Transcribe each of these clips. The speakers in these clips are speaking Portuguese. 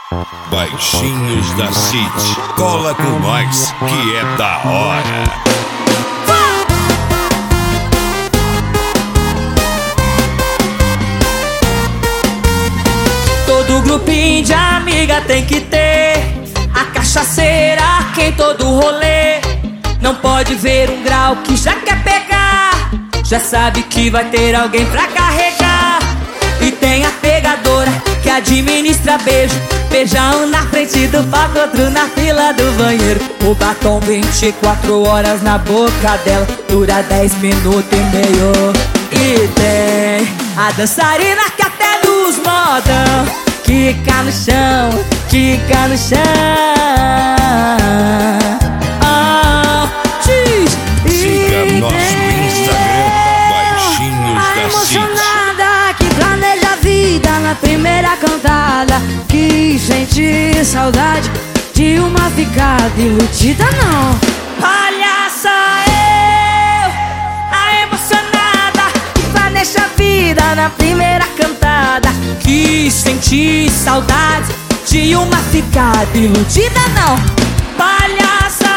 Baixinhos da City, cola com nós que é da hora. Todo grupinho de amiga tem que ter a cachaceira que em todo rolê. Não pode ver um grau que já quer pegar, já sabe que vai ter alguém pra carregar. E tem a pegadora que administra beijo, beijão na frente do palco, outro na fila do banheiro. O batom 24 horas na boca dela, dura 10 minutos e meio. E tem a dançarina que até nos modão quica no chão, quica no chão. Siga nosso Instagram, Baixinhos da City. Que planeja a vida na primeira cantada, que sente saudade de uma ficada iludida não. Palhaça eu, a emocionada que planeja a vida na primeira cantada, que senti saudade de uma ficada iludida não. Palhaça,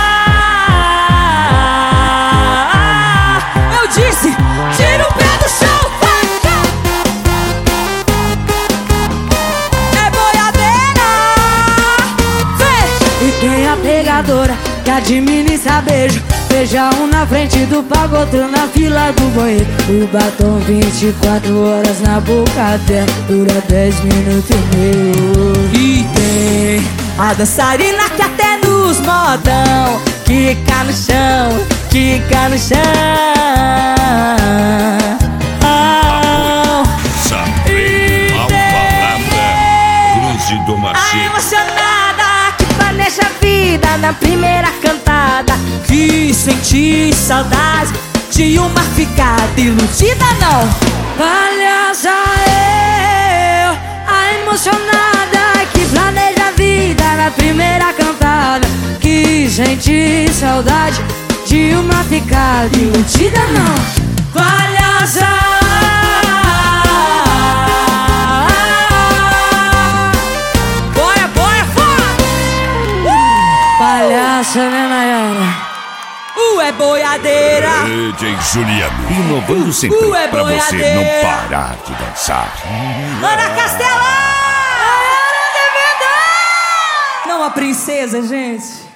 eu disse, tira o pé do chão, vai. É boiadeira, vem. E tem a pegadora que administra beijo, beijão na frente do palco, outro na fila do banheiro. O batom 24 horas na boca dela, dura 10 minutos e meio. E tem a dançarina que até nos modão quica no chão, quica no chão. Sabe, mal palavra, Cruz do A Macete. emocionada que planeja a vida na primeira cantada, que senti saudade de uma ficada iludida não. Palhaça eu, a emocionada que planeja a vida na primeira cantada, que sente saudade de uma ficada iludida não. Palhaça, boia, boia, fora. Palhaça, né, Nayara? É boiadeira. DJ Juliano, inovando sempre É pra você boiadeira. não parar de dançar. Ana Castela! Não, a princesa, gente.